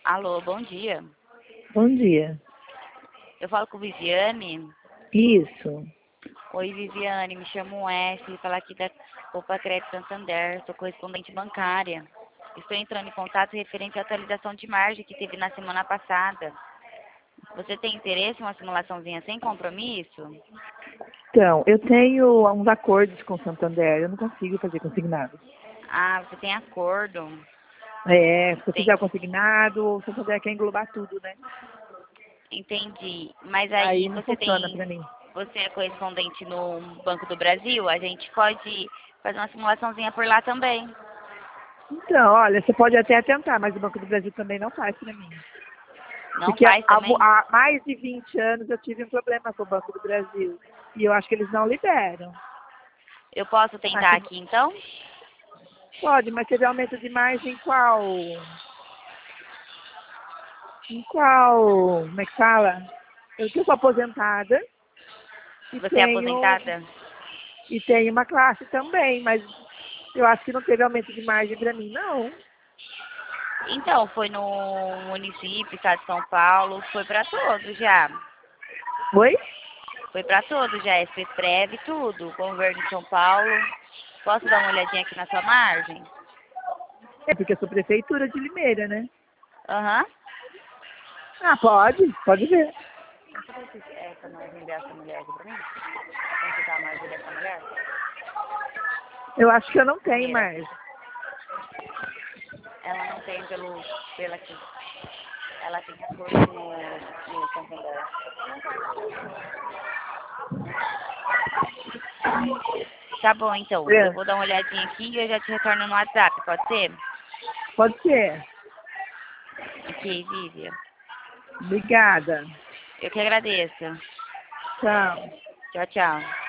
Alô, bom dia. Bom dia. Eu falo com Viviane. Isso. Oi, Viviane, me chamo S, falar aqui da Copa Crédito Santander, sou correspondente bancária. Estou entrando em contato referente à atualização de margem que teve na semana passada. Você tem interesse em uma simulaçãozinha sem compromisso? Então, eu tenho uns acordos com o Santander, eu não consigo fazer consignado. Ah, você tem acordo. Se eu fizer o consignado, o Santander quer englobar tudo, né? Entendi. Mas Aí aí não funciona pra mim. você é correspondente no Banco do Brasil? A gente pode fazer uma simulaçãozinha por lá também. Então, olha, você pode até tentar, mas o Banco do Brasil também não faz pra mim. Não Porque faz também? há mais de 20 anos eu tive um problema com o Banco do Brasil. E eu acho que eles não liberam. Eu posso tentar Acho, aqui então? pode, mas teve aumento de margem em qual? Em qual? Como é que fala? Eu sou aposentada e Você é tenho aposentada? E tem uma classe também, mas eu acho que não teve aumento de margem para mim, não. Então, foi no município, estado de São Paulo, foi para todos já. Oi? Foi para todos já, SPPrev, tudo. Governo de São Paulo. Posso dar uma olhadinha aqui na sua margem? É porque eu sou prefeitura de Limeira, né? Aham. Ah, pode ver. Essa margem dessa mulher aqui pra mim? Como que tá a margem dessa mulher? Eu acho que eu não tenho Primeira. mais. Ela não tem pela aqui. Ela tem acordo no Santander. Tá bom, então. Eu É, vou dar uma olhadinha aqui e eu já te retorno no WhatsApp, pode ser? pode ser. Ok, Vivian. Obrigada. Eu que agradeço. Tchau. Tchau, tchau.